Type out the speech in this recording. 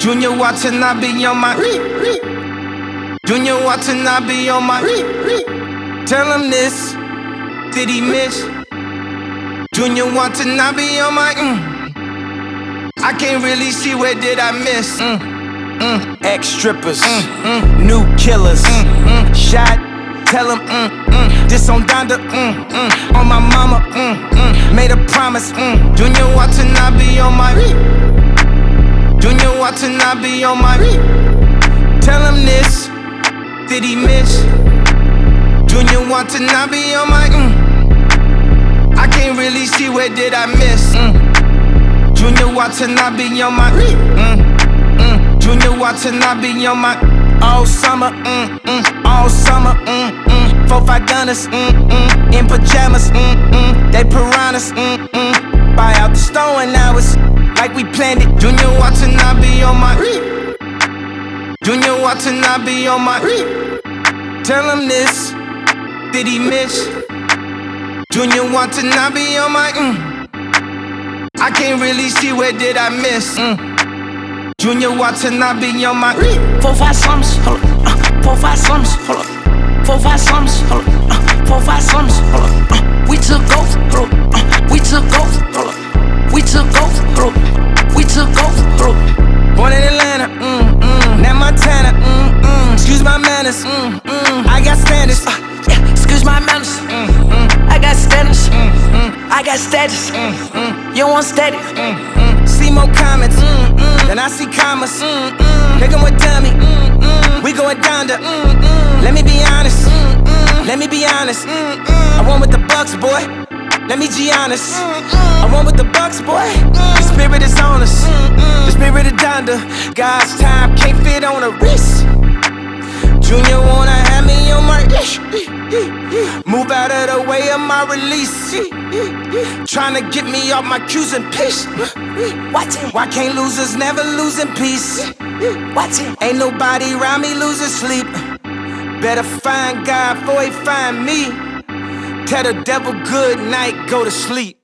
Junior Watanabe on my Junior Watanabe on my Tell him this, did he miss? Junior Watanabe on my I can't really see where did I miss. Ex-strippers, new killers, shot, tell him, this on Donda, on my mama, made a promise, Junior Watanabe on my Junior Watanabe on my Tell him this, did he miss? Junior Watanabe on my I can't really see where did I miss. Junior Watanabe on my Junior Watanabe on my all summer, all summer, 4-5 gunners, in pajamas, they piranhas, buy out the store and now it's like we planned it. Junior Watanabe on my Junior Watanabe on my Tell him this, did he miss? Junior Watanabe on my I can't really see where did I miss. Junior Watanabe on my 4-5 slums, hold up, 4-5 slums, hold up, 4-5 slums, hold up, 4-5 slums, hold up, we took over, hold up, we took over, hold up, we took over, hold up, we took over, hold up. Born in Atlanta, now Montana, excuse my manners, I got standards, yeah, excuse my manners, I got standards, I got status, you want steady, see more comments, then I see commas, nigga with dummy, we going down to, let me be honest, let me be honest, I won with the Bucks, boy, let me be honest, I won with the Bucks, boy, the spirit is on us, the spirit of Donda, God's time can't fit on a wrist. Junior wanna have me on my move out of the way of my release. Tryna get me off my cues and piss. Why can't losers never lose in peace? Ain't nobody around me losing sleep. Better find God before he find me. Tell the devil good night, go to sleep.